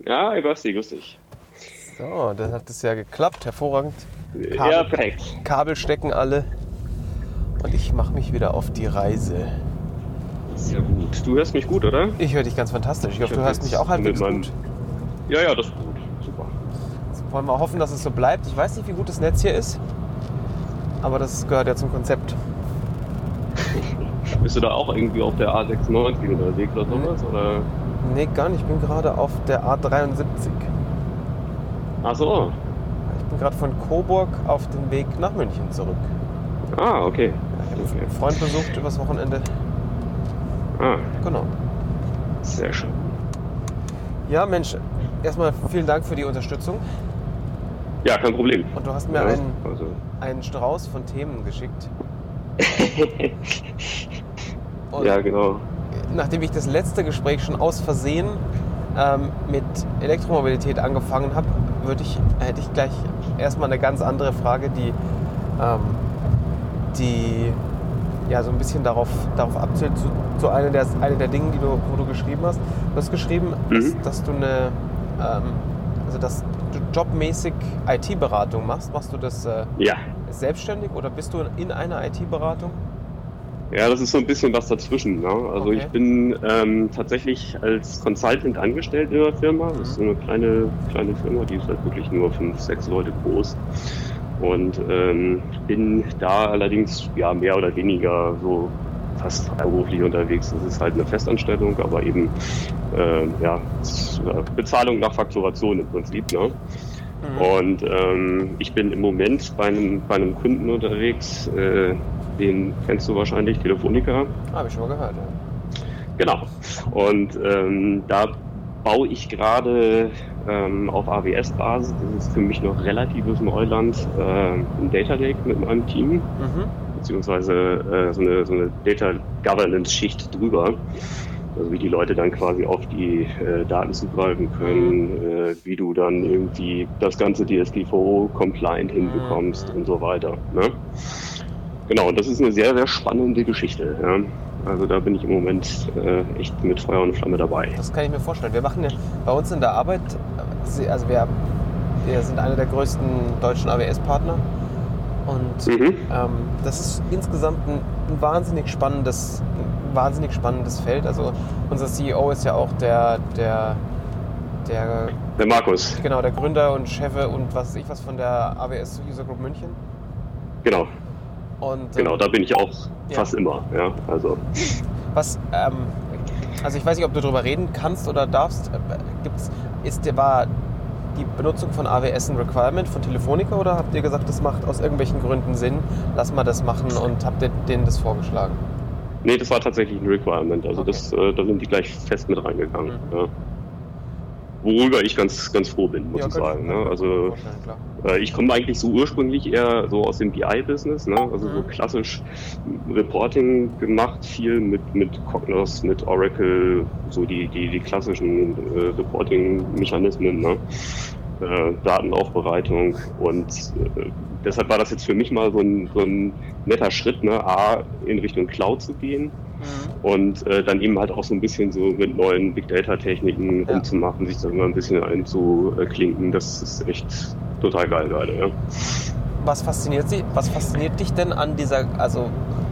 Ja, hey Basti, grüß dich. So, dann hat es ja geklappt, hervorragend. Ja, perfekt. Kabel stecken alle und ich mache mich wieder auf die Reise. Sehr gut. Du hörst mich gut, oder? Ich höre dich ganz fantastisch. Ich hoffe, du hörst mich auch halbwegs gut. Ja, das ist gut. Super. Jetzt wollen wir hoffen, dass es so bleibt. Ich weiß nicht, wie gut das Netz hier ist, aber das gehört ja zum Konzept. Bist du da auch irgendwie auf der A96 unterwegs oder sowas? Oder? Nee, gar nicht. Ich bin gerade auf der A73. Ach so. Ich bin gerade von Coburg auf den Weg nach München zurück. Ah, okay. Ich habe einen Freund besucht übers Wochenende. Ah, Genau. sehr schön. Ja, Mensch, erstmal vielen Dank für die Unterstützung. Ja, kein Problem. Und du hast mir Ja, einen Strauß von Themen geschickt. Und ja, genau. nachdem ich das letzte Gespräch schon aus Versehen mit Elektromobilität angefangen habe, hätte ich gleich erstmal eine ganz andere Frage, die ja so ein bisschen darauf abzielt, zu einer der Dinge, wo du geschrieben hast. Du hast geschrieben, dass du dass du jobmäßig IT-Beratung machst. Machst du das selbstständig oder bist du in einer IT-Beratung? Ja, das ist so ein bisschen was dazwischen. Ne? Also Okay. ich bin tatsächlich als Consultant angestellt in der Firma. Das ist so eine kleine Firma, die ist halt wirklich nur 5, 6 Leute groß. Und bin da allerdings mehr oder weniger so fast freiberuflich unterwegs. Das ist halt eine Festanstellung, aber eben Bezahlung nach Fakturation im Prinzip. Ne? Und ich bin im Moment bei einem Kunden unterwegs, den kennst du wahrscheinlich, Telefonica. Habe ich schon mal gehört, ja. Genau. Und da baue ich gerade auf AWS-Basis, das ist für mich noch relatives Neuland, ein Data Lake mit meinem Team, beziehungsweise so eine Data Governance-Schicht drüber. Also wie die Leute dann quasi auf die Daten zugreifen können, wie du dann irgendwie das ganze DSGVO-compliant hinbekommst und so weiter. Ne? Genau, und das ist eine sehr, sehr spannende Geschichte. Ja? Also da bin ich im Moment echt mit Feuer und Flamme dabei. Das kann ich mir vorstellen. Wir machen ja bei uns in der Arbeit, also wir sind einer der größten deutschen AWS-Partner und das ist insgesamt ein wahnsinnig spannendes Feld. Also unser CEO ist ja auch der Markus. Genau, der Gründer und Chef und was weiß ich was von der AWS User Group München. Genau. Und, genau, da bin ich auch fast immer. Ja, also. Also ich weiß nicht, ob du darüber reden kannst oder darfst. War die Benutzung von AWS ein Requirement von Telefonica oder habt ihr gesagt, das macht aus irgendwelchen Gründen Sinn, lass mal das machen und habt ihr denen das vorgeschlagen? Nee, das war tatsächlich ein Requirement. Also okay. Da sind die gleich fest mit reingegangen. Ja. Worüber ich ganz, ganz froh bin, muss ich sagen. Ne? Also ich komme eigentlich so ursprünglich eher so aus dem BI-Business, ne? Also so klassisch Reporting gemacht, viel mit Cognos, mit Oracle, so die klassischen Reporting-Mechanismen, ne? Datenaufbereitung und deshalb war das jetzt für mich mal so ein netter Schritt, ne? A, in Richtung Cloud zu gehen und dann eben halt auch so ein bisschen so mit neuen Big Data Techniken rumzumachen, sich da immer ein bisschen einzuklinken. Das ist echt total geil gerade, ja. Was fasziniert dich denn an dieser, also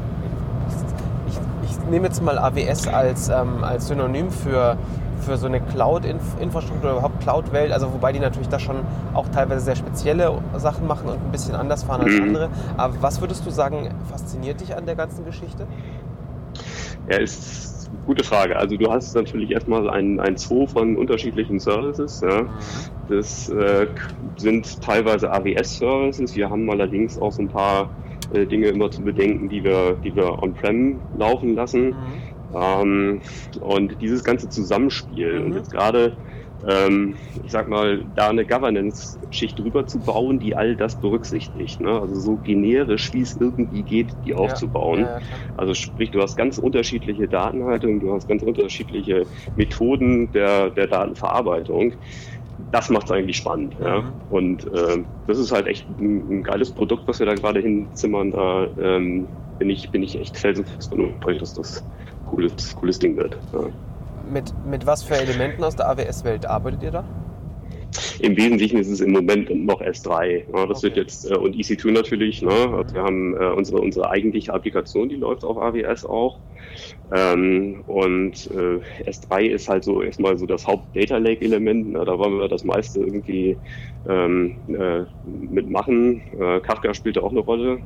ich nehme jetzt mal AWS als Synonym für so eine Cloud-Infrastruktur oder überhaupt Cloud-Welt, also wobei die natürlich da schon auch teilweise sehr spezielle Sachen machen und ein bisschen anders fahren als andere. Aber was würdest du sagen, fasziniert dich an der ganzen Geschichte? Ja, ist eine gute Frage. Also du hast natürlich erstmal ein Zoo von unterschiedlichen Services. Ja. Das sind teilweise AWS-Services. Wir haben allerdings auch so ein paar Dinge immer zu bedenken, die wir on-prem laufen lassen. Und dieses ganze Zusammenspiel und jetzt gerade, ich sag mal, da eine Governance-Schicht drüber zu bauen, die all das berücksichtigt, ne? Also so generisch, wie es irgendwie geht, die aufzubauen. Also sprich, du hast ganz unterschiedliche Datenhaltung, du hast ganz unterschiedliche Methoden der Datenverarbeitung. Das macht es eigentlich spannend. Ja? Und das ist halt echt ein geiles Produkt, was wir da gerade hinzimmern. Da bin ich echt felsenfest von überzeugt, dass das cooles Ding wird. Ja. Mit was für Elementen aus der AWS-Welt arbeitet ihr da? Im Wesentlichen ist es im Moment noch S3. Ja, das wird jetzt, und EC2 natürlich. Ne? Also wir haben unsere eigentliche Applikation, die läuft auf AWS auch. S3 ist halt so erstmal so das Haupt-Data Lake-Element. Da wollen wir das meiste irgendwie mitmachen. Kafka spielt da auch eine Rolle.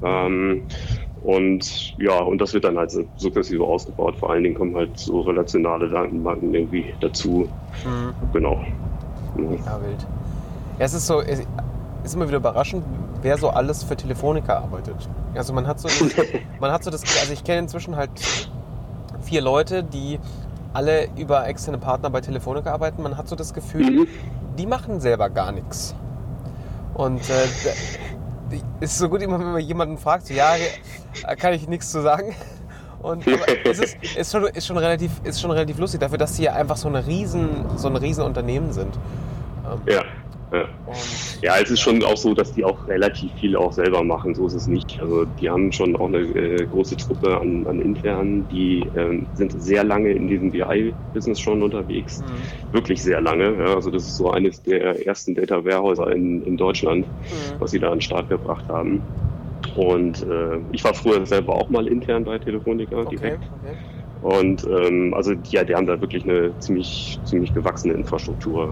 Und das wird dann halt sukzessive ausgebaut. Vor allen Dingen kommen halt so relationale Datenbanken irgendwie dazu. Genau. Ja, wild. Ja, es ist immer wieder überraschend, wer so alles für Telefonica arbeitet. Also man hat so das, also ich kenne inzwischen halt 4 Leute, die alle über externe Partner bei Telefonica arbeiten. Man hat so das Gefühl, die machen selber gar nichts. Und ist so gut, immer wenn man jemanden fragt, so, ja, kann ich nichts zu sagen. Aber es ist schon relativ lustig dafür, dass sie ja einfach so ein riesen Unternehmen sind. Ja. Ja, es ist schon auch so, dass die auch relativ viel auch selber machen, so ist es nicht. Also die haben schon auch eine große Truppe an Internen, die sind sehr lange in diesem BI-Business schon unterwegs, wirklich sehr lange. Ja, also das ist so eines der ersten Data Warehäuser in Deutschland, was sie da an den Start gebracht haben. Und ich war früher selber auch mal intern bei Telefonica direkt. Okay. Und die haben da wirklich eine ziemlich gewachsene Infrastruktur.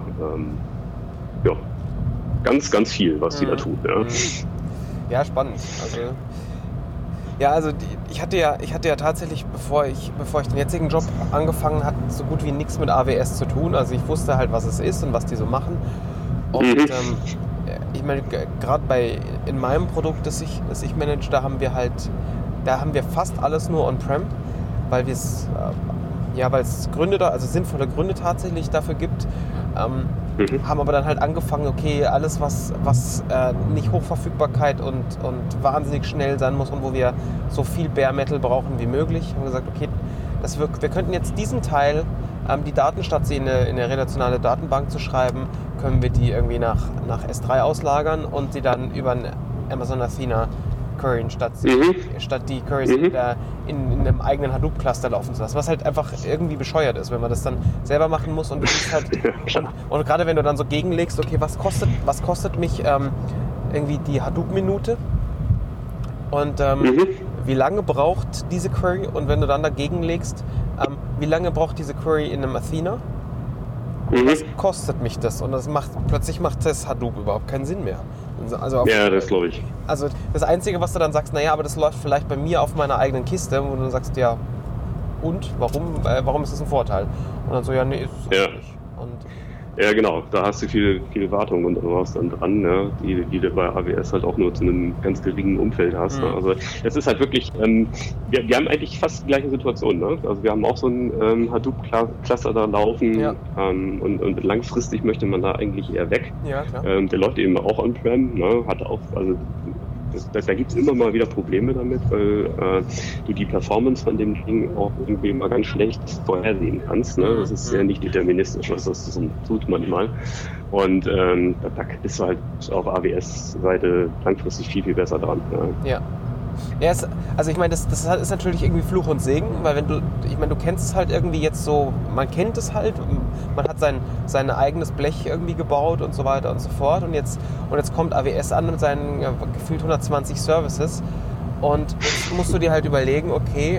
Ganz, ganz viel, was die da tun. Ja. Ja, spannend. Ich hatte ja tatsächlich, bevor ich den jetzigen Job angefangen hatte, so gut wie nichts mit AWS zu tun. Also ich wusste halt, was es ist und was die so machen. Und ich meine, gerade in meinem Produkt, das ich manage, da haben wir fast alles nur on-prem, weil es sinnvolle Gründe tatsächlich dafür gibt. Haben aber dann halt angefangen, okay, alles was nicht Hochverfügbarkeit und wahnsinnig schnell sein muss und wo wir so viel Bare Metal brauchen wie möglich, haben gesagt, okay, wir könnten jetzt diesen Teil, die Daten statt sie in eine relationale Datenbank zu schreiben, können wir die irgendwie nach S3 auslagern und sie dann über ein Amazon Athena queryen, statt die Queries in einem eigenen Hadoop-Cluster laufen zu lassen, was halt einfach irgendwie bescheuert ist, wenn man das dann selber machen muss und das ist halt und gerade wenn du dann so gegenlegst, okay, was kostet mich irgendwie die Hadoop-Minute und wie lange braucht diese Query und wenn du dann dagegen legst, wie lange braucht diese Query in einem Athena? Was kostet mich das? Und plötzlich macht das Hadoop überhaupt keinen Sinn mehr. Ja, das glaube ich. Also das Einzige, was du dann sagst, naja, aber das läuft vielleicht bei mir auf meiner eigenen Kiste, wo du dann sagst, ja, und? Warum ist das ein Vorteil? Und dann so, ja, nee, ist es auch nicht. Ja, genau, da hast du viele Wartungen und sowas dann dran, ja, die du bei AWS halt auch nur zu einem ganz geringen Umfeld hast. Ne? Also es ist halt wirklich, wir haben eigentlich fast die gleiche Situation. Ne? Also wir haben auch so ein Hadoop-Cluster da laufen und langfristig möchte man da eigentlich eher weg. Ja, klar. Der läuft eben auch on-prem, ne? Hat auch, also da gibt es immer mal wieder Probleme damit, weil du die Performance von dem Ding auch irgendwie mal ganz schlecht vorhersehen kannst. Ne? Das ist sehr nicht deterministisch, was das so tut manchmal. Und da bist du halt auf AWS-Seite langfristig viel, viel besser dran. Ja. Also ich meine, das ist natürlich irgendwie Fluch und Segen, weil du kennst es halt irgendwie jetzt so, man kennt es halt, man hat sein eigenes Blech irgendwie gebaut und so weiter und so fort und jetzt kommt AWS an mit seinen gefühlt 120 Services und jetzt musst du dir halt überlegen, okay,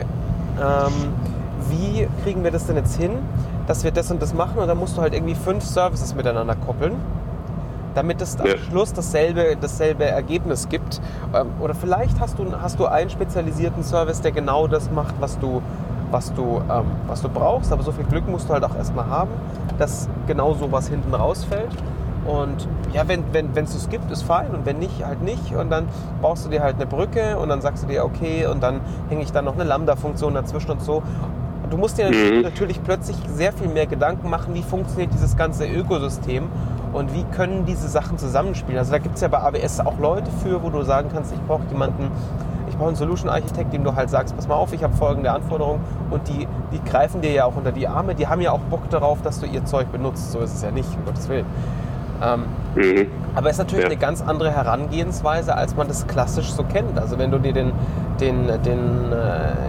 wie kriegen wir das denn jetzt hin, dass wir das und das machen und dann musst du halt irgendwie 5 Services miteinander koppeln, damit es am Schluss dasselbe Ergebnis gibt. Oder vielleicht hast du einen spezialisierten Service, der genau das macht, was du brauchst. Aber so viel Glück musst du halt auch erstmal haben, dass genau sowas hinten rausfällt. Und ja, wenn es das gibt, ist fein. Und wenn nicht, halt nicht. Und dann baust du dir halt eine Brücke und dann sagst du dir, okay, und dann hänge ich dann noch eine Lambda-Funktion dazwischen und so. Du musst dir natürlich plötzlich sehr viel mehr Gedanken machen, wie funktioniert dieses ganze Ökosystem und wie können diese Sachen zusammenspielen. Also da gibt es ja bei AWS auch Leute für, wo du sagen kannst, ich brauche einen Solution-Architekt, dem du halt sagst, pass mal auf, ich habe folgende Anforderungen und die greifen dir ja auch unter die Arme, die haben ja auch Bock darauf, dass du ihr Zeug benutzt, so ist es ja nicht, um Gottes Willen. Aber es ist natürlich eine ganz andere Herangehensweise, als man das klassisch so kennt. Also wenn du dir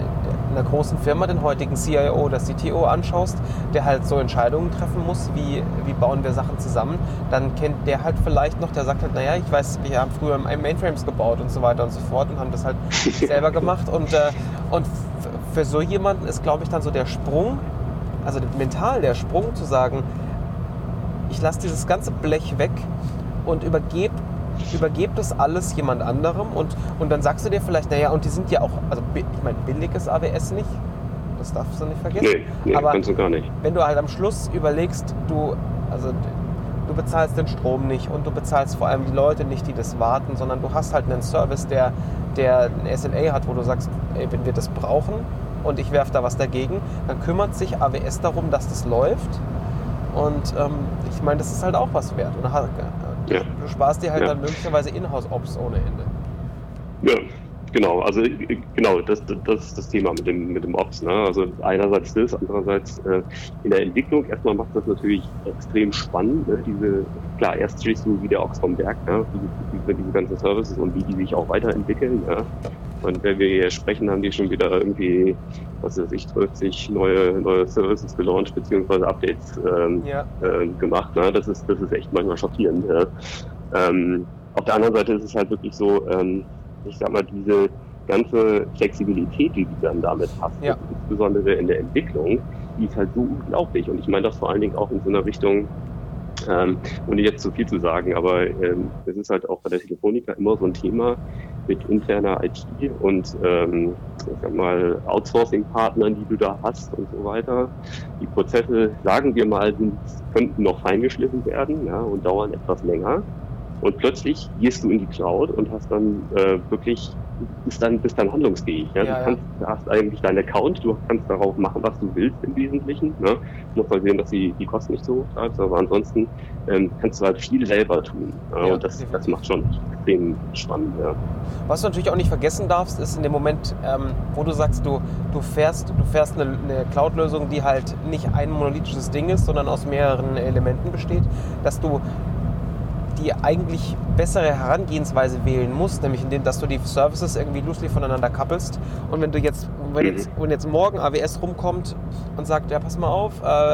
einer großen Firma den heutigen CIO oder CTO anschaust, der halt so Entscheidungen treffen muss, wie bauen wir Sachen zusammen, dann kennt der halt vielleicht noch, der sagt halt, naja, ich weiß, wir haben früher Mainframes gebaut und so weiter und so fort und haben das halt selber gemacht und für so jemanden ist, glaube ich, dann so der Sprung, also mental der Sprung zu sagen, ich lasse dieses ganze Blech weg und übergebe das alles jemand anderem und dann sagst du dir vielleicht, naja, und die sind ja auch, also ich meine, billig ist AWS nicht, das darfst du nicht vergessen. Nee, aber kannst du gar nicht. Wenn du halt am Schluss überlegst, du bezahlst den Strom nicht und du bezahlst vor allem die Leute nicht, die das warten, sondern du hast halt einen Service, der ein SLA hat, wo du sagst, ey, wenn wir das brauchen und ich werfe da was dagegen, dann kümmert sich AWS darum, dass das läuft. Und ich meine, das ist halt auch was wert. Und du sparst dir halt dann möglicherweise Inhouse-Ops ohne Ende. Ja, genau. Also genau, das ist das Thema mit dem Ops. Ne? Also einerseits das, andererseits in der Entwicklung. Erstmal macht das natürlich extrem spannend. Ne? Klar, erst stehst du wie der Ochs vom Berg, ne? wie diese ganzen Services und wie die sich auch weiterentwickeln. Ja? Und wenn wir hier sprechen, haben die schon wieder irgendwie, was weiß ich, 30 neue Services gelauncht, beziehungsweise Updates gemacht. Ne? Das ist echt manchmal schockierend. Ja? Auf der anderen Seite ist es halt wirklich so, ich sag mal, diese ganze Flexibilität, die du dann damit hast, insbesondere in der Entwicklung, die ist halt so unglaublich. Und ich meine das vor allen Dingen auch in so einer Richtung, ohne jetzt zu viel zu sagen, aber es ist halt auch bei der Telefonica immer so ein Thema mit interner IT und ich sag mal Outsourcing-Partnern, die du da hast und so weiter. Die Prozesse, sagen wir mal, könnten noch feingeschliffen werden, ja, und dauern etwas länger. Und plötzlich gehst du in die Cloud und hast dann bist dann handlungsfähig. Ja? Du hast eigentlich deinen Account, du kannst darauf machen, was du willst im Wesentlichen. Ne? Du musst mal sehen, dass die Kosten nicht so hoch treibst, aber ansonsten kannst du halt viel selber tun. Ja? Und das macht schon extrem spannend. Ja. Was du natürlich auch nicht vergessen darfst, ist in dem Moment, wo du sagst, du fährst eine Cloud-Lösung, die halt nicht ein monolithisches Ding ist, sondern aus mehreren Elementen besteht, dass du die eigentlich bessere Herangehensweise wählen musst, nämlich indem, dass du die Services irgendwie loosely voneinander kappelst. Und wenn jetzt morgen AWS rumkommt und sagt, ja, pass mal auf,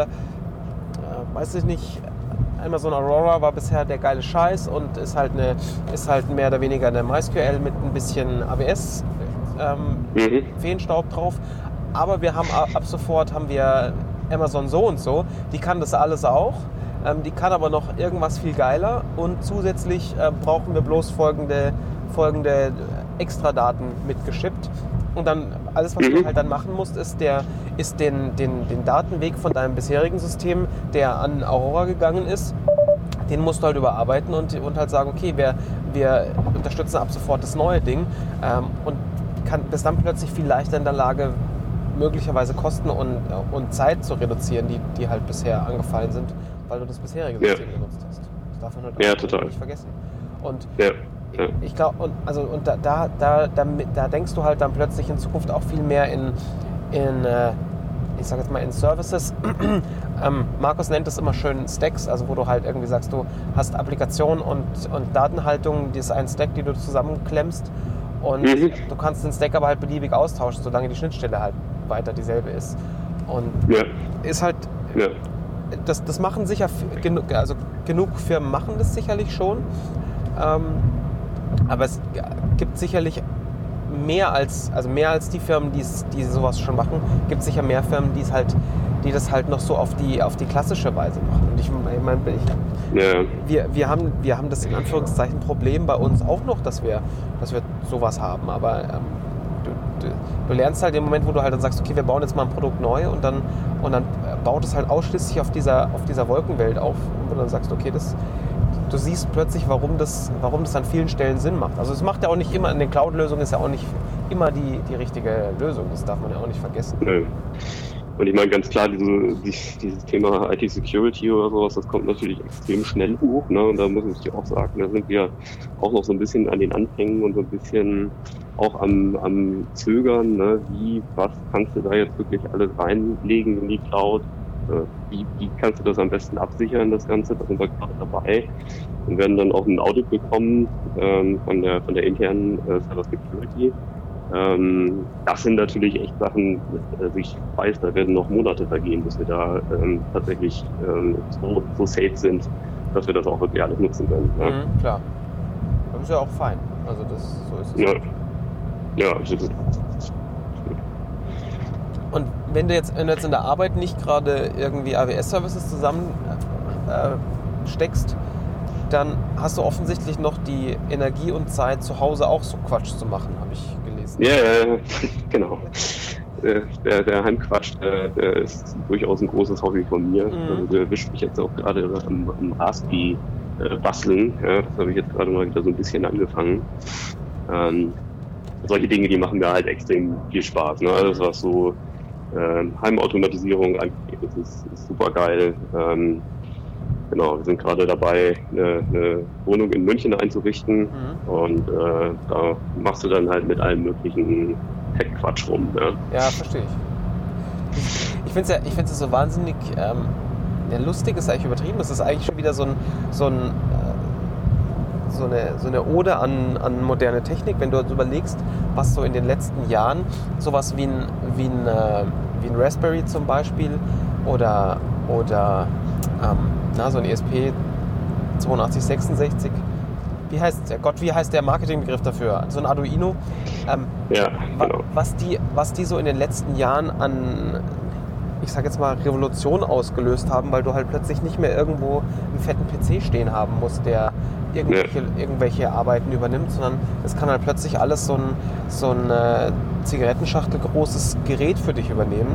weiß ich nicht, Amazon Aurora war bisher der geile Scheiß und ist halt mehr oder weniger eine MySQL mit ein bisschen AWS Feenstaub drauf. Aber wir haben ab sofort Amazon so und so, die kann das alles auch. Die kann aber noch irgendwas viel geiler und zusätzlich brauchen wir bloß folgende Extradaten mitgeschippt. Und dann alles, was du halt dann machen musst, ist den Datenweg von deinem bisherigen System, der an Aurora gegangen ist, den musst du halt überarbeiten und halt sagen, okay, wir unterstützen ab sofort das neue Ding und bist dann plötzlich viel leichter in der Lage, möglicherweise Kosten und Zeit zu reduzieren, die halt bisher angefallen sind, weil du das bisherige System genutzt hast. Das darf man halt auch nicht vergessen. Und ich glaube, da denkst du halt dann plötzlich in Zukunft auch viel mehr in Services. Markus nennt das immer schön Stacks, also wo du halt irgendwie sagst, du hast Applikationen und Datenhaltung, das ist ein Stack, die du zusammenklemmst und du kannst den Stack aber halt beliebig austauschen, solange die Schnittstelle halt weiter dieselbe ist. Und ist halt, das machen sicher genug Firmen machen das sicherlich schon, aber es gibt sicherlich mehr als die Firmen, die sowas schon machen, gibt sicher mehr Firmen, die das halt noch so auf die klassische Weise machen. Und ich meine, wir haben das in Anführungszeichen Problem bei uns auch noch, dass wir sowas haben, aber du lernst halt im Moment, wo du halt dann sagst, okay, wir bauen jetzt mal ein Produkt neu und dann baut es halt ausschließlich auf dieser Wolkenwelt auf, und dann sagst du, okay, du siehst plötzlich, warum das an vielen Stellen Sinn macht. Also es macht ja auch nicht immer, in den Cloud-Lösungen ist ja auch nicht immer die richtige Lösung, das darf man ja auch nicht vergessen. Nö. Und ich meine ganz klar, dieses Thema IT-Security oder sowas, das kommt natürlich extrem schnell hoch, ne? Und da muss ich dir auch sagen, da sind wir auch noch so ein bisschen an den Anfängen und so ein bisschen auch am Zögern, ne? Was kannst du da jetzt wirklich alles reinlegen in die Cloud? Wie kannst du das am besten absichern, das Ganze? Da sind wir gerade dabei und werden dann auch ein Audit bekommen von der internen Cyber Security. Das sind natürlich echt Sachen, also ich weiß, da werden noch Monate vergehen, bis wir da tatsächlich so safe sind, dass wir das auch wirklich alles nutzen können. Ja? Klar. Das ist ja auch fein. Also so ist es. Ja, ja, absolut. Und wenn du jetzt in der Arbeit nicht gerade irgendwie AWS-Services zusammen steckst, dann hast du offensichtlich noch die Energie und Zeit, zu Hause auch so Quatsch zu machen, habe ich gelesen. Ja, genau. Der Heimquatsch, der ist durchaus ein großes Hobby von mir. Also der erwischt mich jetzt auch gerade am Raspi basteln. Ja, das habe ich jetzt gerade mal wieder so ein bisschen angefangen. Solche Dinge, die machen mir halt extrem viel Spaß. Ne? Alles, was so Heimautomatisierung angeht, das ist super geil. Genau, wir sind gerade dabei, eine Wohnung in München einzurichten und da machst du dann halt mit allem möglichen Tech-Quatsch rum. Ne? Ja, verstehe ich. Ich finde es so wahnsinnig lustig, ist eigentlich übertrieben. Das ist eigentlich schon wieder so eine Ode an moderne Technik, wenn du überlegst, was so in den letzten Jahren sowas wie ein Raspberry zum Beispiel oder so ein ESP 8266, wie heißt der Marketingbegriff dafür? So ein Arduino. Ja, genau. Was die so in den letzten Jahren an, ich sag jetzt mal, Revolution ausgelöst haben, weil du halt plötzlich nicht mehr irgendwo einen fetten PC stehen haben musst, der irgendwelche Arbeiten übernimmt, sondern es kann halt plötzlich alles so ein Zigarettenschachtel großes Gerät für dich übernehmen.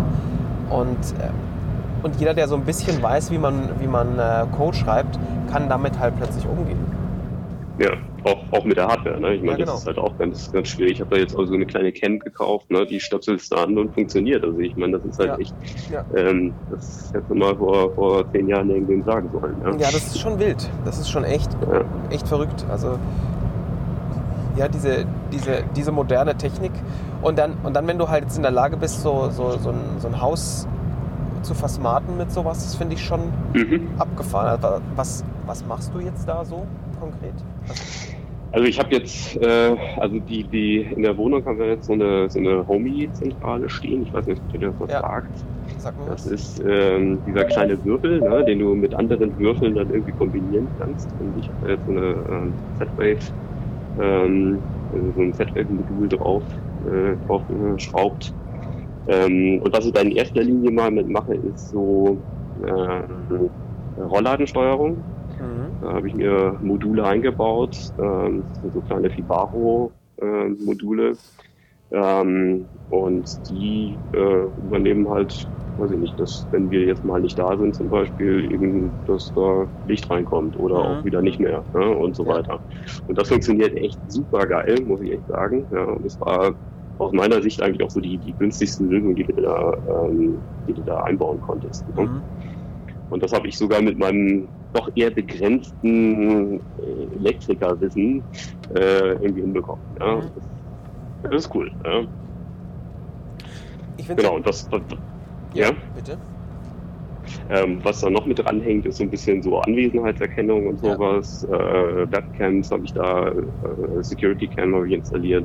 Und jeder, der so ein bisschen weiß, wie man Code schreibt, kann damit halt plötzlich umgehen. Ja, auch mit der Hardware. Ne? Ich meine, ja, genau. Das ist halt auch ganz schwierig. Ich habe da jetzt auch so eine kleine Cam gekauft, ne? Die stöpselst du an und funktioniert. Also ich meine, das ist halt echt, das hätte man mal vor 10 Jahren irgendwem sagen sollen. Ja? Ja, das ist schon wild. Das ist schon echt verrückt. Also ja, diese moderne Technik. Und dann, wenn du halt jetzt in der Lage bist, so ein Haus zu versmarten mit sowas, das finde ich schon abgefahren. Also was machst du jetzt da so konkret? Also ich habe jetzt, die in der Wohnung haben wir jetzt so eine Homey-Zentrale stehen. Ich weiß nicht, ob ihr das was sagt. Sag mir das ist dieser kleine Würfel, ne, den du mit anderen Würfeln dann irgendwie kombinieren kannst. Und ich habe da jetzt so eine so ein Z-Wave-Modul drauf geschraubt. Und was ich da in erster Linie mal mitmache, ist so Rollladensteuerung. Da habe ich mir Module eingebaut, das sind so kleine Fibaro-Module. Und die übernehmen halt, weiß ich nicht, dass wenn wir jetzt mal nicht da sind zum Beispiel, eben, dass da Licht reinkommt oder auch wieder nicht mehr, ne, und so weiter. Und das funktioniert echt super geil, muss ich echt sagen. Ja, und das war aus meiner Sicht eigentlich auch so die günstigste Lösung, die du da einbauen konntest. Ne? Und das habe ich sogar mit meinem doch eher begrenzten Elektrikerwissen irgendwie hinbekommen. Ja? Das ist cool. Ja? Genau, und das ja, bitte. Was da noch mit dranhängt, ist so ein bisschen so Anwesenheitserkennung und sowas. Webcams habe ich da, Security Cam habe ich installiert.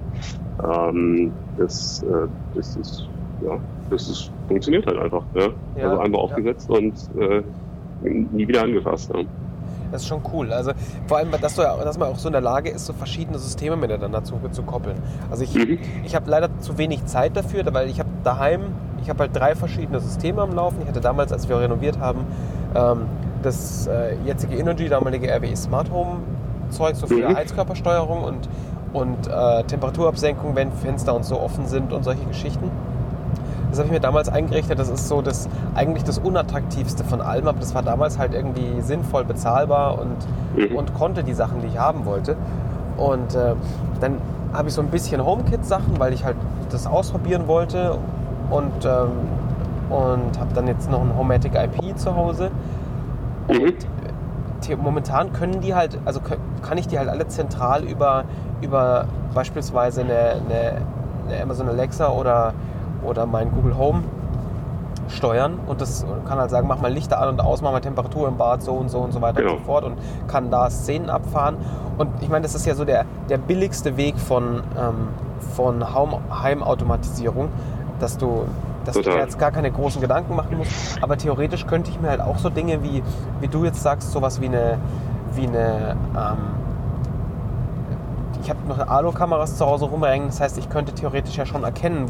Das funktioniert halt einfach. Ja? Also einmal aufgesetzt und nie wieder angefasst. Ja? Das ist schon cool. Also vor allem, dass man auch so in der Lage ist, so verschiedene Systeme miteinander zu koppeln. Also ich habe leider zu wenig Zeit dafür, weil ich habe halt 3 verschiedene Systeme am Laufen. Ich hatte damals, als wir renoviert haben, das jetzige Energy, damalige RWE Smart Home Zeug, so für Heizkörpersteuerung und Temperaturabsenkung, wenn Fenster und so offen sind und solche Geschichten. Das habe ich mir damals eingerichtet. Das ist so eigentlich das Unattraktivste von allem, aber das war damals halt irgendwie sinnvoll bezahlbar und konnte die Sachen, die ich haben wollte. Und dann habe ich so ein bisschen HomeKit-Sachen, weil ich halt das ausprobieren wollte und habe dann jetzt noch ein Homematic IP zu Hause. Und momentan können die halt, also kann ich die halt alle zentral über beispielsweise eine Amazon Alexa oder mein Google Home steuern und das kann halt sagen, mach mal Lichter an und aus, mach mal Temperatur im Bad, so und so weiter und so fort und kann da Szenen abfahren. Und ich meine, das ist ja so der billigste Weg von Heimautomatisierung, dass du dir jetzt gar keine großen Gedanken machen musst. Aber theoretisch könnte ich mir halt auch so Dinge wie du jetzt sagst, sowas wie eine ich habe noch Alu-Kameras zu Hause rumhängen, das heißt, ich könnte theoretisch ja schon erkennen,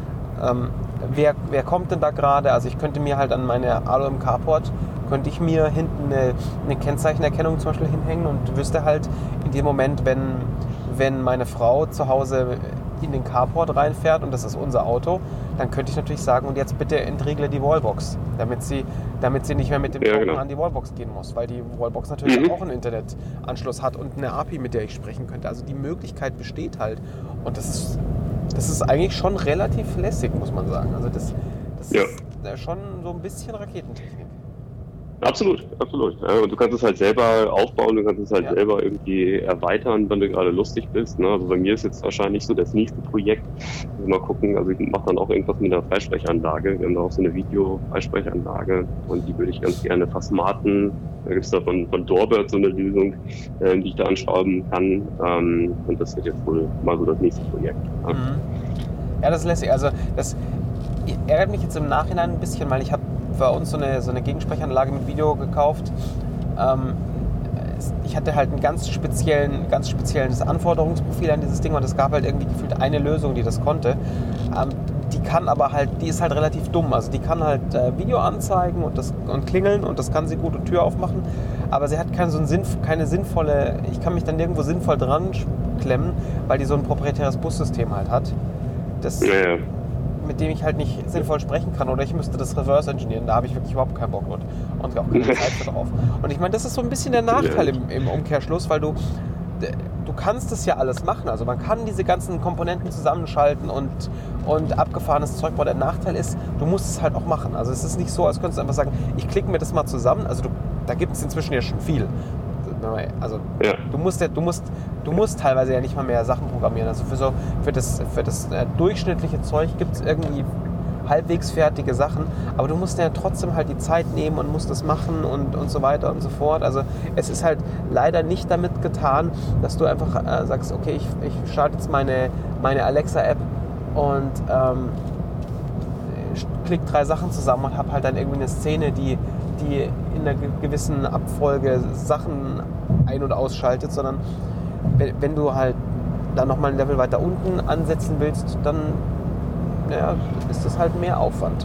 wer kommt denn da gerade. Also ich könnte mir halt an meine Alu im Carport, könnte ich mir hinten eine Kennzeichenerkennung zum Beispiel hinhängen und wüsste halt in dem Moment, wenn meine Frau zu Hause in den Carport reinfährt und das ist unser Auto, dann könnte ich natürlich sagen, und jetzt bitte entriegle die Wallbox, damit sie nicht mehr mit dem Auto an die Wallbox gehen muss, weil die Wallbox natürlich auch einen Internetanschluss hat und eine API, mit der ich sprechen könnte. Also die Möglichkeit besteht halt und das ist eigentlich schon relativ lässig, muss man sagen. Also das ist schon so ein bisschen Raketentechnik. Absolut. Ja, und du kannst es halt selber aufbauen, du kannst es halt selber irgendwie erweitern, wenn du gerade lustig bist. Ne? Also bei mir ist jetzt wahrscheinlich so das nächste Projekt. Mal gucken, also ich mache dann auch irgendwas mit einer Freisprechanlage. Wir haben da auch so eine Video-Freisprechanlage und die würde ich ganz gerne versmarten. Da gibt es da von Doorbird so eine Lösung, die ich da anschrauben kann. Und das wird jetzt wohl mal so das nächste Projekt. Ja, das ist lässig. Also das ärgert mich jetzt im Nachhinein ein bisschen, weil ich habe bei uns so eine Gegensprechanlage mit Video gekauft. Ich hatte halt ein ganz spezielles Anforderungsprofil an dieses Ding und es gab halt irgendwie gefühlt eine Lösung, die das konnte. Die ist halt relativ dumm. Also die kann halt Video anzeigen und klingeln und das kann sie gut und Tür aufmachen. Aber sie hat keine sinnvolle, ich kann mich dann nirgendwo sinnvoll dran klemmen, weil die so ein proprietäres Bussystem halt hat. Mit dem ich halt nicht sinnvoll sprechen kann oder ich müsste das reverse engineeren, da habe ich wirklich überhaupt keinen Bock und auch keine Zeit für drauf. Und ich meine, das ist so ein bisschen der Nachteil im Umkehrschluss, weil du kannst das ja alles machen, also man kann diese ganzen Komponenten zusammenschalten und abgefahrenes Zeug, aber der Nachteil ist, du musst es halt auch machen. Also es ist nicht so, als könntest du einfach sagen, ich klicke mir das mal zusammen, also da gibt es inzwischen ja schon viel. Also du musst teilweise ja nicht mal mehr Sachen programmieren. Also für das durchschnittliche Zeug gibt es irgendwie halbwegs fertige Sachen, aber du musst ja trotzdem halt die Zeit nehmen und musst das machen und so weiter und so fort. Also es ist halt leider nicht damit getan, dass du einfach sagst, okay, ich starte jetzt meine Alexa-App und klick 3 Sachen zusammen und habe halt dann irgendwie eine Szene, die in einer gewissen Abfolge Sachen ein- und ausschaltet, sondern wenn du halt dann nochmal ein Level weiter unten ansetzen willst, dann ist das halt mehr Aufwand.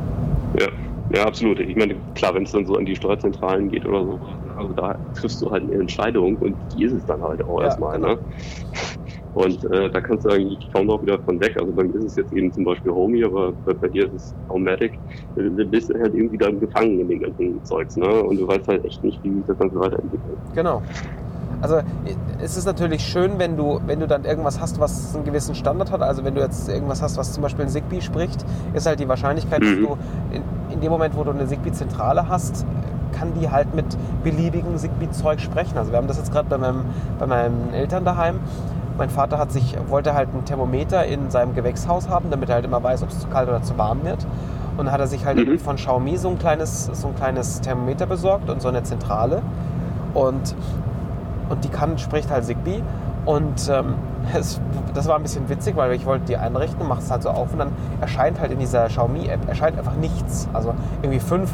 Ja, absolut. Ich meine, klar, wenn es dann so an die Steuerzentralen geht oder so, also da triffst du halt eine Entscheidung und die ist es dann halt auch erstmal. Genau. Ne? Und da kannst du eigentlich kaum noch wieder von weg. Also bei mir ist es jetzt eben zum Beispiel Homey, aber bei dir ist es Homematic. Du bist halt irgendwie dann gefangen in den ganzen Zeugs, ne? Und du weißt halt echt nicht, wie sich das Ganze weiterentwickelt. Genau. Also es ist natürlich schön, wenn du dann irgendwas hast, was einen gewissen Standard hat. Also wenn du jetzt irgendwas hast, was zum Beispiel ein Zigbee spricht, ist halt die Wahrscheinlichkeit, dass du in dem Moment, wo du eine Zigbee-Zentrale hast, kann die halt mit beliebigem Zigbee-Zeug sprechen. Also wir haben das jetzt gerade bei meinen Eltern daheim. Mein Vater wollte halt ein Thermometer in seinem Gewächshaus haben, damit er halt immer weiß, ob es zu kalt oder zu warm wird. Und dann hat er sich halt von Xiaomi so ein kleines Thermometer besorgt und so eine Zentrale. Und die spricht halt Zigbee. Und das war ein bisschen witzig, weil ich wollte die einrichten, machst es halt so auf und dann erscheint halt in dieser Xiaomi-App einfach nichts. Also irgendwie fünf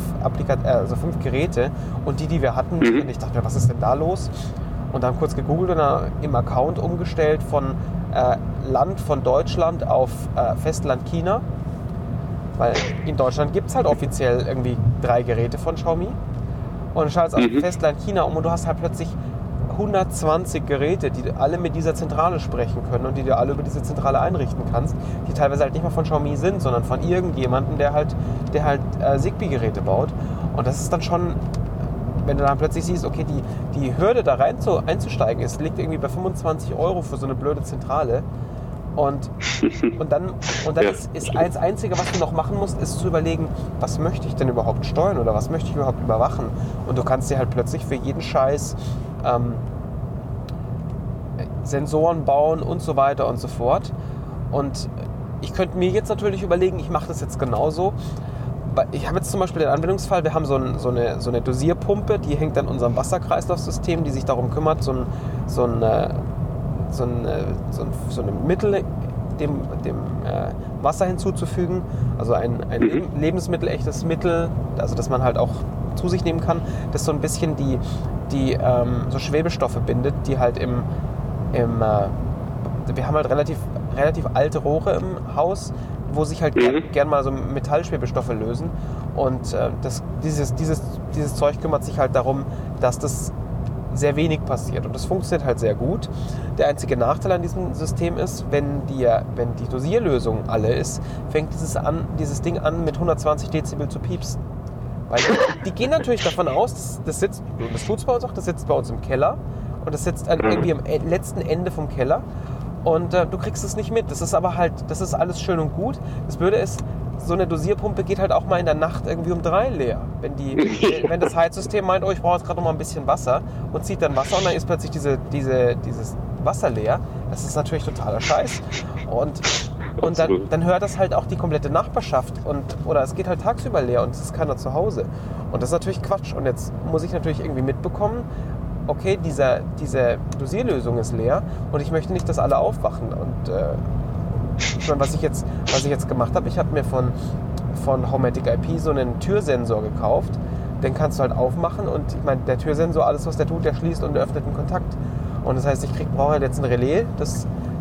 Geräte und die wir hatten. Und ich dachte mir, was ist denn da los? Und dann kurz gegoogelt und dann im Account umgestellt von Land von Deutschland auf Festland China. Weil in Deutschland gibt es halt offiziell irgendwie 3 Geräte von Xiaomi. Und dann schaltest auf Festland China um und du hast halt plötzlich 120 Geräte, die alle mit dieser Zentrale sprechen können und die du alle über diese Zentrale einrichten kannst, die teilweise halt nicht mal von Xiaomi sind, sondern von irgendjemandem, der halt Zigbee-Geräte baut. Und das ist dann schon, wenn du dann plötzlich siehst, okay, die Hürde da einzusteigen liegt irgendwie bei 25 € für so eine blöde Zentrale. Und dann ist das Einzige, was du noch machen musst, ist zu überlegen, was möchte ich denn überhaupt steuern oder was möchte ich überhaupt überwachen. Und du kannst dir halt plötzlich für jeden Scheiß Sensoren bauen und so weiter und so fort. Und ich könnte mir jetzt natürlich überlegen, ich mache das jetzt genauso. Ich habe jetzt zum Beispiel den Anwendungsfall, wir haben so eine Dosierpumpe, die hängt an unserem Wasserkreislaufsystem, die sich darum kümmert, so ein so ein Mittel dem Wasser hinzuzufügen, also ein lebensmittelechtes Mittel, also das man halt auch zu sich nehmen kann, das so ein bisschen die so Schwebestoffe bindet, die halt wir haben halt relativ alte Rohre im Haus, wo sich halt gern mal so Metallschwebestoffe lösen, und dieses Zeug kümmert sich halt darum, dass das sehr wenig passiert, und das funktioniert halt sehr gut. Der einzige Nachteil an diesem System ist, wenn die Dosierlösung alle ist, fängt dieses Ding an mit 120 Dezibel zu piepsen. Weil die gehen natürlich davon aus, das tut es bei uns auch, das sitzt bei uns im Keller, und das sitzt irgendwie am letzten Ende vom Keller, und du kriegst es nicht mit. Das ist aber halt, das ist alles schön und gut. Das Blöde ist, so eine Dosierpumpe geht halt auch mal in der Nacht irgendwie um 3 leer. Wenn das Heizsystem meint, ich brauche jetzt gerade noch mal ein bisschen Wasser, und zieht dann Wasser, und dann ist plötzlich dieses Wasser leer. Das ist natürlich totaler Scheiß. Und dann hört das halt auch die komplette Nachbarschaft, oder es geht halt tagsüber leer und es ist keiner zu Hause. Und das ist natürlich Quatsch. Und jetzt muss ich natürlich irgendwie mitbekommen, okay, diese Dosierlösung ist leer, und ich möchte nicht, dass alle aufwachen. Und ich meine, was ich jetzt gemacht habe, ich habe mir von Homematic IP so einen Türsensor gekauft. Den kannst du halt aufmachen, und ich meine, der Türsensor, alles was der tut, der schließt und öffnet einen Kontakt. Und das heißt, ich brauche halt jetzt ein Relais, das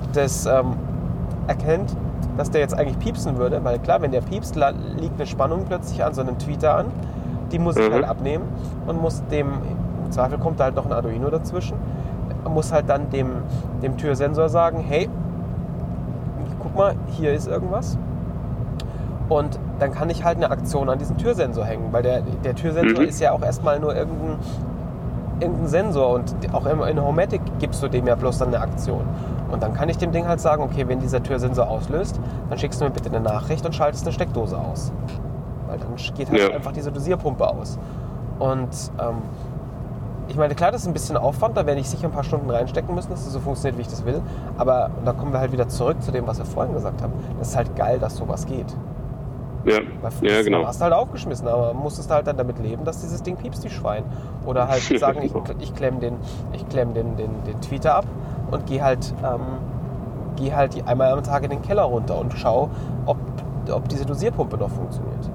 erkennt, dass der jetzt eigentlich piepsen würde, weil klar, wenn der piepst, liegt eine Spannung plötzlich an so einem Tweeter an. Die muss ich halt abnehmen und muss im Zweifel kommt da halt noch ein Arduino dazwischen, muss halt dann dem Türsensor sagen, hey, guck mal, hier ist irgendwas. Und dann kann ich halt eine Aktion an diesen Türsensor hängen, weil der Türsensor ist ja auch erstmal nur irgendein Sensor, und auch in Homematic gibst du dem ja bloß dann eine Aktion. Und dann kann ich dem Ding halt sagen, okay, wenn dieser Türsensor auslöst, dann schickst du mir bitte eine Nachricht und schaltest eine Steckdose aus. Weil dann geht halt einfach diese Dosierpumpe aus. Und ich meine, klar, das ist ein bisschen Aufwand, da werde ich sicher ein paar Stunden reinstecken müssen, dass das so funktioniert, wie ich das will. Aber da kommen wir halt wieder zurück zu dem, was wir vorhin gesagt haben. Das ist halt geil, dass sowas geht. Ja, Weil genau. Du hast halt aufgeschmissen, aber musstest halt dann damit leben, dass dieses Ding piepst, die Schwein. Oder halt sagen, ich klemm den Tweeter ab und geh halt einmal am Tag in den Keller runter und schau, ob diese Dosierpumpe noch funktioniert.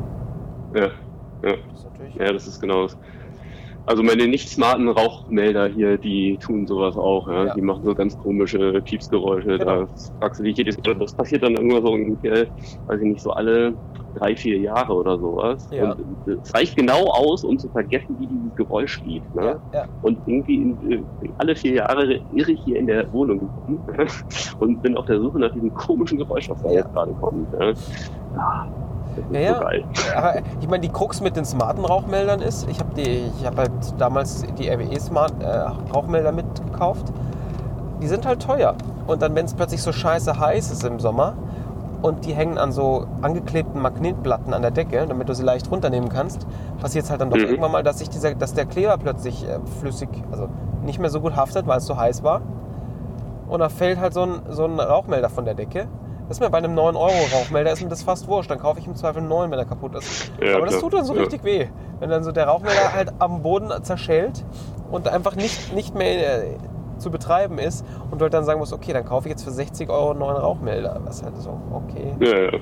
Ja, das ist genau das. Also meine nicht smarten Rauchmelder hier, die tun sowas auch. Ja? Die machen so ganz komische Piepsgeräusche. Genau. Da fragst du dich jedes Mal, das passiert dann irgendwann so ungefähr, weiß ich nicht, so alle 3-4 Jahre oder sowas. Ja. Und es reicht genau aus, um zu vergessen, wie dieses Geräusch geht. Ne? Ja. Und irgendwie alle 4 Jahre irre ich hier in der Wohnung und bin auf der Suche nach diesem komischen Geräusch, was da jetzt gerade kommt. Ne? Das ist so geil. Aber ich meine, die Krux mit den smarten Rauchmeldern ist, ich habe halt damals die RWE Smart Rauchmelder mitgekauft. Die sind halt teuer. Und dann, wenn es plötzlich so scheiße heiß ist im Sommer und die hängen an so angeklebten Magnetplatten an der Decke, damit du sie leicht runternehmen kannst, passiert es halt dann doch irgendwann mal, dass der Kleber plötzlich flüssig, also nicht mehr so gut haftet, weil es so heiß war. Und da fällt halt so ein Rauchmelder von der Decke. Das ist mir bei einem 9-Euro-Rauchmelder ist mir das fast wurscht. Dann kaufe ich im Zweifel einen neuen, wenn er kaputt ist. Ja, aber das tut dann so richtig weh. Wenn dann so der Rauchmelder halt am Boden zerschellt und einfach nicht mehr zu betreiben ist, und du halt dann sagen musst, okay, dann kaufe ich jetzt für 60 Euro einen neuen Rauchmelder. Das ist halt so, okay.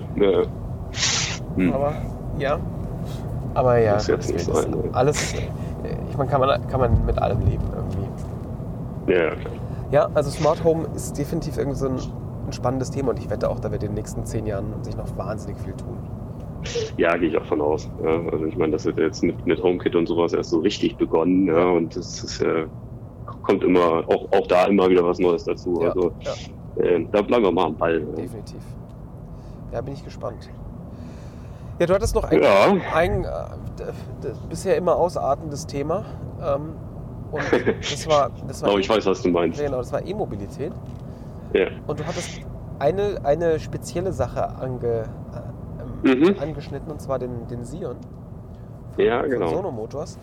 Ja. Aber ja, das ist jetzt nicht sein, alles, ich meine, kann man mit allem leben irgendwie. Ja, klar. Ja, also Smart Home ist definitiv irgendwie so ein spannendes Thema, und ich wette auch, da wird in den nächsten 10 Jahren sich noch wahnsinnig viel tun. Ja, gehe ich auch von aus. Ja, also ich meine, das wird jetzt mit HomeKit und sowas erst so richtig begonnen, ja, und das ist, kommt immer, auch da immer wieder was Neues dazu. Ja, also da bleiben wir mal am Ball. Definitiv. Ja, bin ich gespannt. Ja, du hattest noch ein bisher immer ausartendes Thema. Und das war ich weiß, was du meinst. Genau, das war E-Mobilität. Ja. Und du hattest eine spezielle Sache angeschnitten, und zwar den Sion von Sono Motors.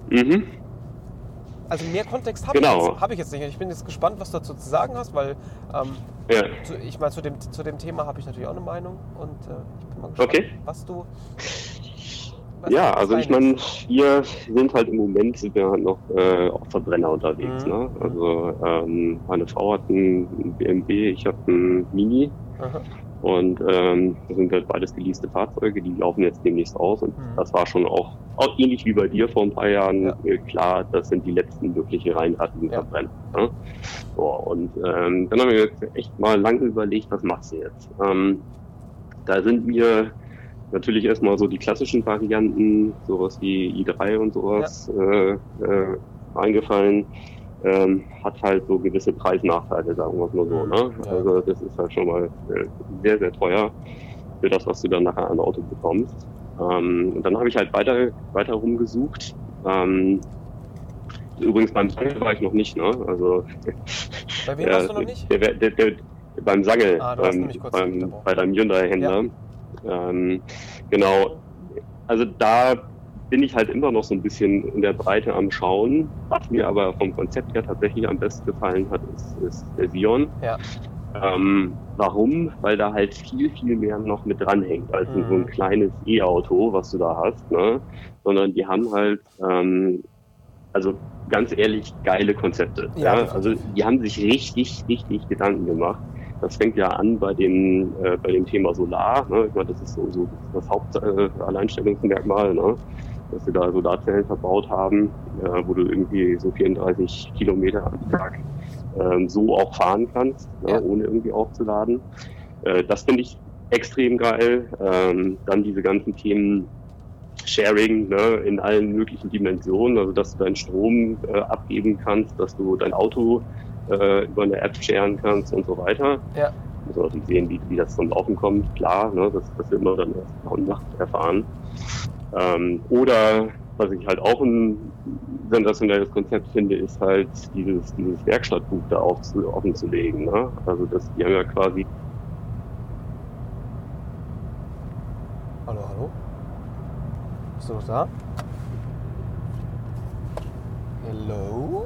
Also mehr Kontext habe ich jetzt nicht. Ich bin jetzt gespannt, was du dazu zu sagen hast, weil ich meine, zu dem Thema habe ich natürlich auch eine Meinung, und ich bin mal gespannt, was du Ja, also ich meine, wir sind halt im Moment sind wir halt noch auf Verbrenner unterwegs. Ne? Also meine Frau hat einen BMW, ich habe einen Mini. Aha. Und das sind halt beides geleaste Fahrzeuge, die laufen jetzt demnächst aus. Und das war schon auch ähnlich wie bei dir vor ein paar Jahren klar, das sind die letzten wirklich reinradtigen Verbrenner. Ne? So, und dann haben wir jetzt echt mal lange überlegt, was machst du jetzt? Da sind mir natürlich erstmal so die klassischen Varianten, sowas wie i3 und sowas eingefallen. Hat halt so gewisse Preisnachteile, sagen wir es mal so. Ne? Ja. Also das ist halt schon mal sehr, sehr teuer für das, was du dann nachher an Auto bekommst. Und dann habe ich halt weiter rumgesucht. Übrigens beim Sangel war ich noch nicht. Ne? Also, bei wem warst du noch nicht? Beim Sangel, bei deinem Hyundai-Händler. Ja. Genau. Also da bin ich halt immer noch so ein bisschen in der Breite am Schauen. Was mir aber vom Konzept her tatsächlich am besten gefallen hat, ist der Sion. Ja. Warum? Weil da halt viel, viel mehr noch mit dranhängt als so ein kleines E-Auto, was du da hast. Ne? Sondern die haben halt, also ganz ehrlich, geile Konzepte. Ja. Also die haben sich richtig, richtig Gedanken gemacht. Das fängt ja an bei dem Thema Solar. Ne? Ich meine, das ist so das Hauptalleinstellungsmerkmal, ne? Dass sie da Solarzellen verbaut haben, wo du irgendwie so 34 Kilometer am Tag so auch fahren kannst, ne? Ohne irgendwie aufzuladen. Das finde ich extrem geil. Dann diese ganzen Themen Sharing, ne? In allen möglichen Dimensionen, also dass du deinen Strom abgeben kannst, dass du dein Auto über eine App sharen kannst und so weiter. Ja. Muss man natürlich sehen, wie das zum Laufen kommt. Klar, ne, das wird man dann erst nach und nach erfahren. Oder was ich halt auch ein sensationelles Konzept finde, ist halt dieses Werkstattbuch da offen zu legen. Ne? Also die haben ja quasi... Hallo? Bist du noch da? Hello?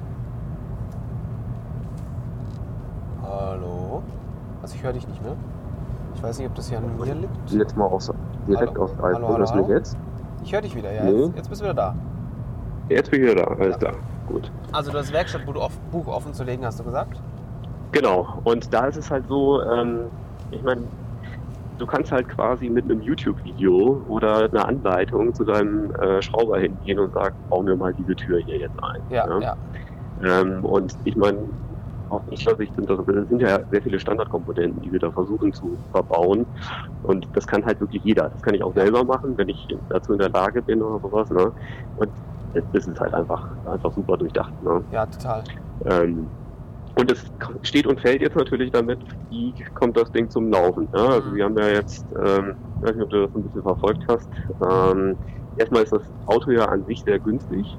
Hallo? Also ich höre dich nicht mehr. Ich weiß nicht, ob das hier an mir liegt. Jetzt mal direkt aus Hallo. Hörst du mich jetzt? Ich höre dich wieder, ja. Nee. Jetzt bist du wieder da. Jetzt bin ich wieder da, alles klar. Gut. Also das Werkstattbuch offen zu legen, hast du gesagt? Genau. Und da ist es halt so, ich meine, du kannst halt quasi mit einem YouTube-Video oder einer Anleitung zu deinem Schrauber hingehen und sagen, bau mir mal diese Tür hier jetzt ein. Ja. Und ich meine, aus unserer Sicht sind ja sehr viele Standardkomponenten, die wir da versuchen zu verbauen. Und das kann halt wirklich jeder. Das kann ich auch selber machen, wenn ich dazu in der Lage bin oder sowas. Ne? Und das ist halt einfach super durchdacht. Ne? Ja, total. Und es steht und fällt jetzt natürlich damit, wie kommt das Ding zum Laufen. Ne? Also wir haben ja jetzt, ich weiß nicht, ob du das ein bisschen verfolgt hast, erstmal ist das Auto ja an sich sehr günstig.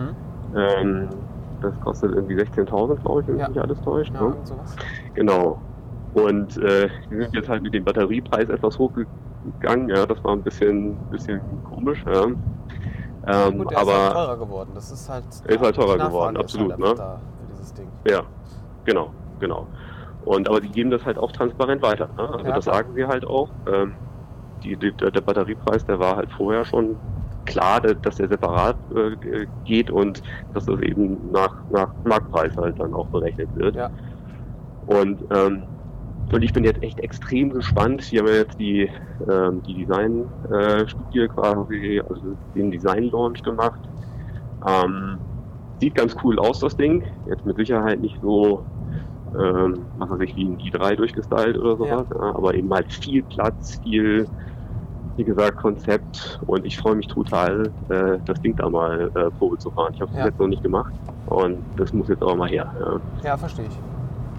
Das kostet irgendwie 16.000, glaube ich, wenn mich nicht alles täuscht. Ja, ne? Sowas. Genau. Und wir sind jetzt halt mit dem Batteriepreis etwas hochgegangen. Ja, das war ein bisschen komisch. Ja. Gut, der ist halt teurer geworden. Das ist halt teurer geworden, absolut. Halt ne? Da für dieses Ding. Ja, genau. Aber die geben das halt auch transparent weiter. Ne? Also das sagen sie halt auch. Der Batteriepreis, der war halt vorher schon klar, dass der separat geht und dass das eben nach Marktpreis halt dann auch berechnet wird. Ja. Und ich bin jetzt echt extrem gespannt. Hier haben wir jetzt die Design-Studie quasi, also den Design-Launch gemacht. Sieht ganz cool aus, das Ding. Jetzt mit Sicherheit nicht so, was weiß ich, wie ein i3 durchgestylt oder sowas, ja. Aber eben halt viel Platz, viel, wie gesagt, Konzept, und ich freue mich total, das Ding da mal Probe zu fahren. Ich habe es jetzt noch nicht gemacht und das muss jetzt aber mal her. Ja, verstehe ich.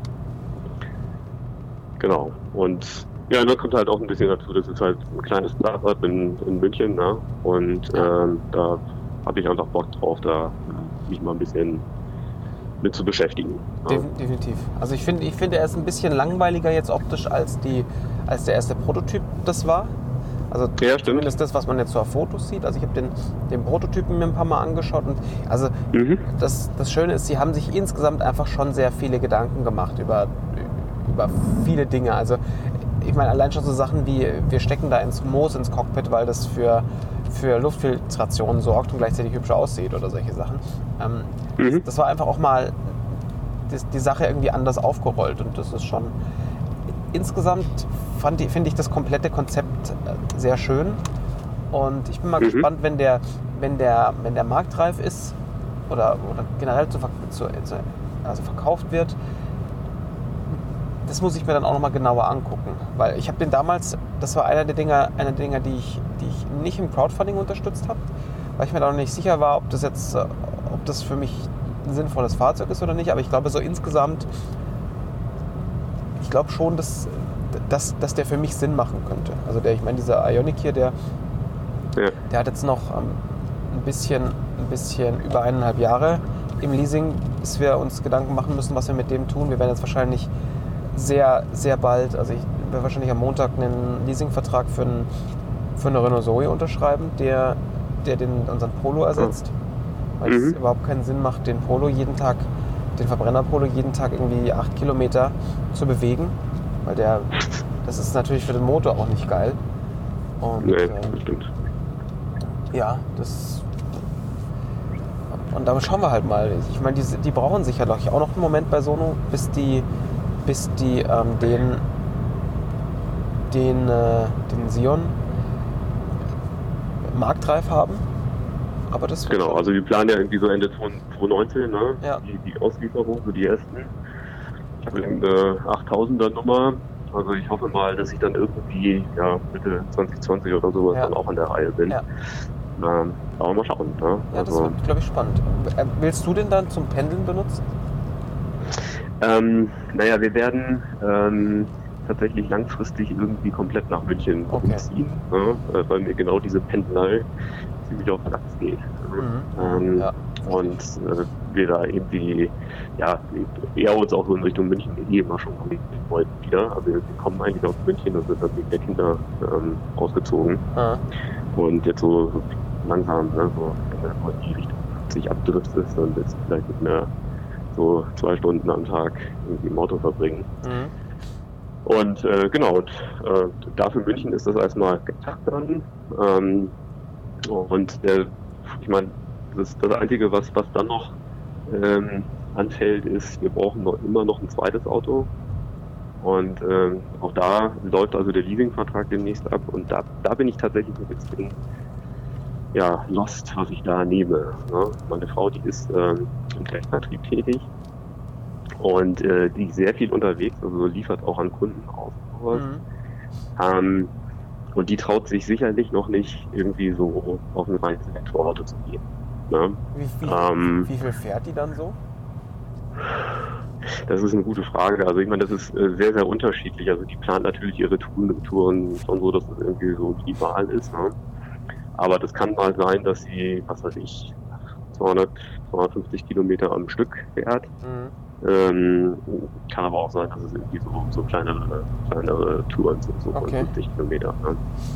Genau. Und ja, dann kommt halt auch ein bisschen dazu, das ist halt ein kleines Startup in München, ne? Und da habe ich einfach Bock drauf, da mich mal ein bisschen mit zu beschäftigen. Definitiv. Also ich finde, er ist ein bisschen langweiliger jetzt optisch als der erste Prototyp das war. Also zumindest das, was man jetzt so auf Fotos sieht. Also ich habe den Prototypen mir ein paar Mal angeschaut und also das Schöne ist, sie haben sich insgesamt einfach schon sehr viele Gedanken gemacht über viele Dinge. Also ich meine, allein schon so Sachen wie, wir stecken da ins Moos ins Cockpit, weil das für für Luftfiltration sorgt und gleichzeitig hübscher aussieht oder solche Sachen. Das war einfach auch mal die Sache irgendwie anders aufgerollt und das ist schon insgesamt finde ich das komplette Konzept sehr schön und ich bin mal gespannt, wenn der marktreif ist oder generell also verkauft wird. Das muss ich mir dann auch nochmal genauer angucken, weil ich habe den damals, das war einer der Dinger, die ich nicht im Crowdfunding unterstützt habe, weil ich mir da noch nicht sicher war, ob das für mich ein sinnvolles Fahrzeug ist oder nicht, aber ich glaube so insgesamt, ich glaube schon, dass der für mich Sinn machen könnte. Also ich meine, dieser Ioniq hier, der hat jetzt noch ein bisschen über 1,5 Jahre im Leasing, bis wir uns Gedanken machen müssen, was wir mit dem tun. Wir werden jetzt wahrscheinlich sehr, sehr bald, also ich werde wahrscheinlich am Montag einen Leasingvertrag für eine Renault Zoe unterschreiben, der unseren Polo ersetzt. Weil es überhaupt keinen Sinn macht, den Verbrenner-Polo jeden Tag irgendwie 8 Kilometer zu bewegen, weil das ist natürlich für den Motor auch nicht geil. Und, nee, das stimmt. Ja, und da schauen wir halt mal. Ich meine, die brauchen sicherlich auch noch einen Moment bei Sono, bis die den Sion marktreif haben. Aber das genau, also wir planen ja irgendwie so Ende 2019, ne? Ja. Die Auslieferung, so die ersten. Ich habe eine 8000er Nummer. Also ich hoffe mal, dass ich dann irgendwie Mitte 2020 oder sowas dann auch an der Reihe bin. Ja. Aber mal schauen. Ne? Ja, das wird, glaube ich, spannend. Willst du den dann zum Pendeln benutzen? Wir werden tatsächlich langfristig irgendwie komplett nach München umziehen, ne? Weil mir genau diese Pendelei ziemlich auf den Lachs geht. Und wir da irgendwie eher uns auch so in Richtung München immer schon wollten wieder. Also wir kommen eigentlich aus München und sind dann wegen der Kinder ausgezogen. Und jetzt so langsam, ne, so in die Richtung sich abdriftest und jetzt vielleicht nicht mehr so 2 Stunden am Tag irgendwie im Auto verbringen. Und dafür München ist das erstmal gedacht dann. Ich meine, das Einzige, was dann noch anfällt, ist, wir brauchen immer noch ein zweites Auto. Und auch da läuft also der Leasingvertrag demnächst ab. Und da bin ich tatsächlich ein bisschen lost, was ich da nehme. Ne? Meine Frau, die ist im Testvertrieb tätig und die ist sehr viel unterwegs, also liefert auch an Kunden aus. Und die traut sich sicherlich noch nicht irgendwie so auf ein reines Elektroauto zu gehen. Ne? Wie viel fährt die dann so? Das ist eine gute Frage. Also ich meine, das ist sehr, sehr unterschiedlich. Also die plant natürlich ihre Touren schon so, dass es irgendwie so minimal ist. Ne? Aber das kann mal sein, dass sie, 250 Kilometer am Stück fährt. Kann aber auch sein, dass es irgendwie so kleinere Touren sind, so von 50 Kilometer. Ne?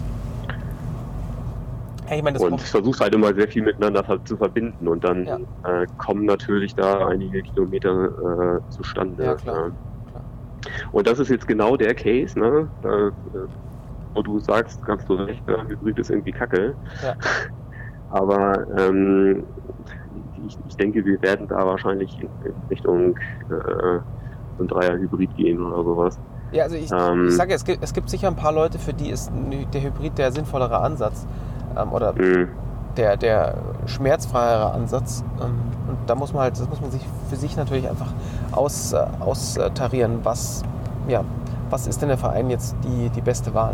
Ja, ich meine, und ich versuche halt immer sehr viel miteinander zu verbinden und dann kommen natürlich da einige Kilometer zustande. Ja, klar. Ne? Und das ist jetzt genau der Case, ne? Wo du sagst, ganz du recht, Hybrid ist irgendwie kacke. Ja. Aber ich denke, wir werden da wahrscheinlich in Richtung so ein Dreier-Hybrid gehen oder sowas. Ja, also ich sage ja, es gibt sicher ein paar Leute, für die ist der Hybrid der sinnvollere Ansatz oder der schmerzfreiere Ansatz. Und das muss man sich für sich natürlich einfach austarieren, was ist denn der Verein jetzt die beste Wahl?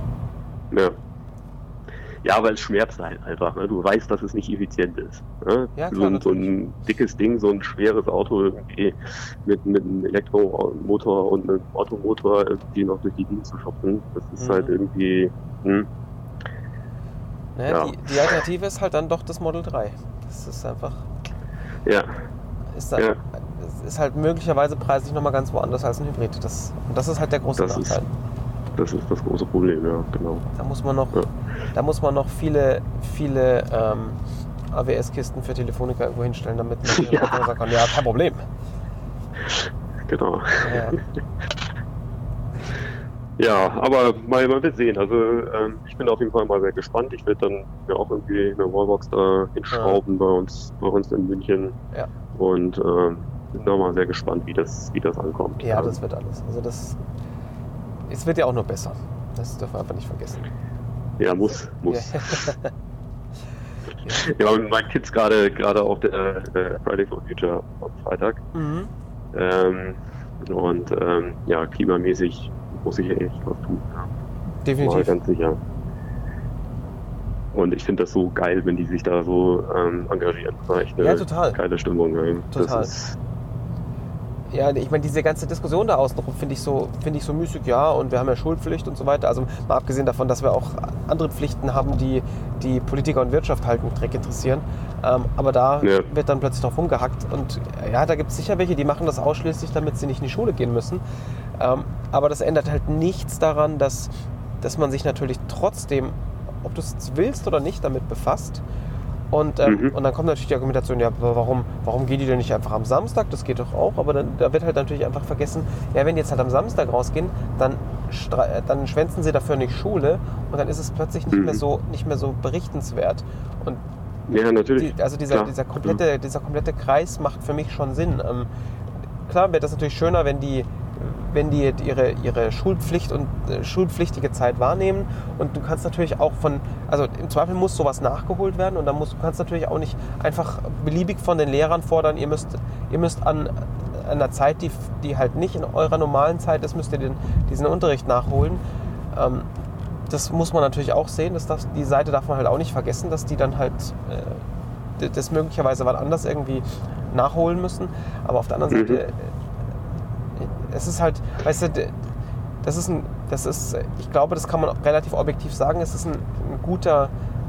Ja, weil es schmerzt halt einfach. Ne? Du weißt, dass es nicht effizient ist. Ne? Ja, klar, so ein dickes Ding, so ein schweres Auto irgendwie mit einem Elektromotor und einem Automotor irgendwie noch durch die Gegend zu schopfen. Das ist halt irgendwie... Naja, die Alternative ist halt dann doch das Model 3. Das ist einfach... Ja. Ist halt möglicherweise preislich nochmal ganz woanders als ein Hybrid. Das ist halt der große Nachteil. Das ist das große Problem, ja, genau. Da muss man noch viele AWS-Kisten für Telefonica irgendwo hinstellen, damit man sagen kann, ja, kein Problem. Genau. Ja, aber mal wird sehen. Also ich bin auf jeden Fall mal sehr gespannt. Ich werde dann mir auch irgendwie eine Wallbox da hinschrauben bei uns in München. Ja. Und bin da mal sehr gespannt, wie das ankommt. Ja, das wird alles. Also es wird ja auch nur besser. Das dürfen wir einfach nicht vergessen. Ja, muss. Ja. Ja, mit meinen Kids gerade auf der Friday for Future am Freitag. Mhm. Ja, klimamäßig muss ich echt was tun. Ja. Definitiv. Mal ganz sicher. Und ich finde das so geil, wenn die sich da so engagieren. Das war echt eine geile Stimmung. Ja. Total. Ja, ich meine, diese ganze Diskussion da außenrum finde ich so müßig, ja, und wir haben ja Schulpflicht und so weiter. Also mal abgesehen davon, dass wir auch andere Pflichten haben, die Politiker und Wirtschaft halt einen Dreck interessieren. Aber da wird dann plötzlich drauf rumgehackt. Und ja, da gibt es sicher welche, die machen das ausschließlich, damit sie nicht in die Schule gehen müssen. Aber das ändert halt nichts daran, dass man sich natürlich trotzdem, ob du es willst oder nicht, damit befasst. Und dann kommt natürlich die Argumentation, ja, warum geht die denn nicht einfach am Samstag? Das geht doch auch. Aber da wird halt natürlich einfach vergessen, ja, wenn die jetzt halt am Samstag rausgehen, dann schwänzen sie dafür nicht Schule und dann ist es plötzlich nicht mehr so berichtenswert. Und ja, natürlich. Dieser komplette Kreis macht für mich schon Sinn. Klar wäre das natürlich schöner, wenn die ihre Schulpflicht und schulpflichtige Zeit wahrnehmen, und du kannst natürlich auch also im Zweifel muss sowas nachgeholt werden, und dann du kannst natürlich auch nicht einfach beliebig von den Lehrern fordern, ihr müsst an einer Zeit, die halt nicht in eurer normalen Zeit ist, müsst ihr diesen Unterricht nachholen. Das muss man natürlich auch sehen, die Seite darf man halt auch nicht vergessen, dass die dann halt das möglicherweise wann anders irgendwie nachholen müssen, aber auf der anderen Seite es ist halt, weißt du, ich glaube, das kann man relativ objektiv sagen, es ist ein guter,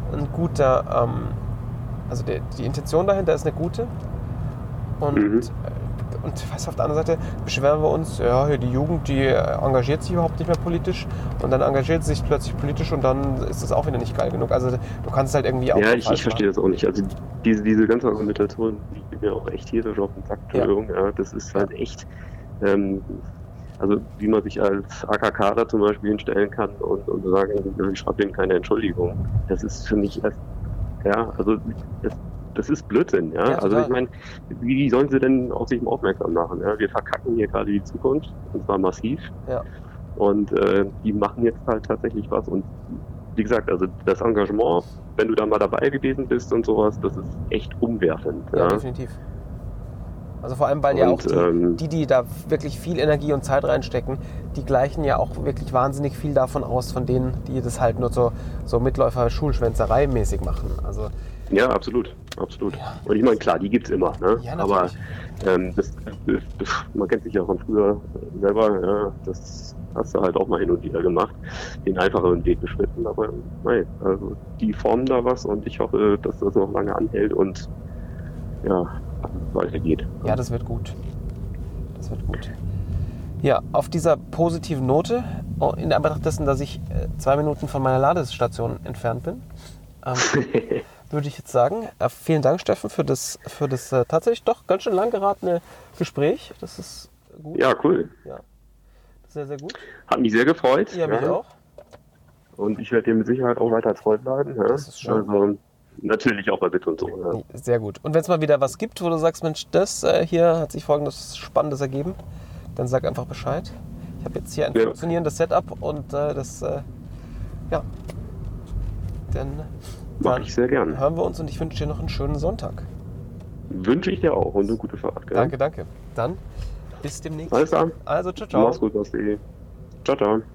also die Intention dahinter ist eine gute, und weißt du, auf der anderen Seite beschweren wir uns, ja, hier die Jugend, die engagiert sich überhaupt nicht mehr politisch, und dann engagiert sie sich plötzlich politisch und dann ist das auch wieder nicht geil genug. Also du kannst es halt irgendwie auch... Ja, ich verstehe das auch nicht. Also diese ganze Argumentation, die geht mir auch echt tierisch auf den Sack. Ja, das ist halt echt... Also wie man sich als AKK da zum Beispiel hinstellen kann und sagen, ich schreibe denen keine Entschuldigung, das ist für mich das ist Blödsinn. Ja? Also ich meine, wie sollen sie denn auf sich aufmerksam machen? Ja? Wir verkacken hier gerade die Zukunft, und zwar massiv. Ja. Und die machen jetzt halt tatsächlich was, und wie gesagt, also das Engagement, wenn du da mal dabei gewesen bist und sowas, das ist echt umwerfend. Ja, definitiv. Also vor allem, weil ja auch die da wirklich viel Energie und Zeit reinstecken, die gleichen ja auch wirklich wahnsinnig viel davon aus, von denen, die das halt nur so Mitläufer-Schulschwänzerei mäßig machen. Also, ja, absolut. Ja. Und ich meine, klar, die gibt's immer, ne? Ja, aber man kennt sich ja von früher selber, ja, das hast du halt auch mal hin und wieder gemacht, den einfacheren Weg beschritten, aber nein, also die formen da was, und ich hoffe, dass das noch lange anhält und ja, weitergeht. Ja, das wird gut. Ja, auf dieser positiven Note, in Anbetracht dessen, dass ich 2 Minuten von meiner Ladestation entfernt bin, würde ich jetzt sagen, vielen Dank, Steffen, für das tatsächlich doch ganz schön lang geratene Gespräch. Das ist gut. Ja, cool. Ja, sehr, sehr gut. Hat mich sehr gefreut. Ja, mich auch. Und ich werde dir mit Sicherheit auch weiter treu bleiben. Ja? Das ist schön. Also, natürlich auch bei Bit und so. Ja. Sehr gut. Und wenn es mal wieder was gibt, wo du sagst, Mensch, das hier hat sich folgendes Spannendes ergeben, dann sag einfach Bescheid. Ich habe jetzt hier ein funktionierendes Setup, und dann mache ich sehr gern. Hören wir uns, und ich wünsche dir noch einen schönen Sonntag. Wünsche ich dir auch, und eine gute Fahrt. Gell? Danke. Dann bis demnächst. Alles klar. Also, ciao. Mach's gut, Basti. Ciao.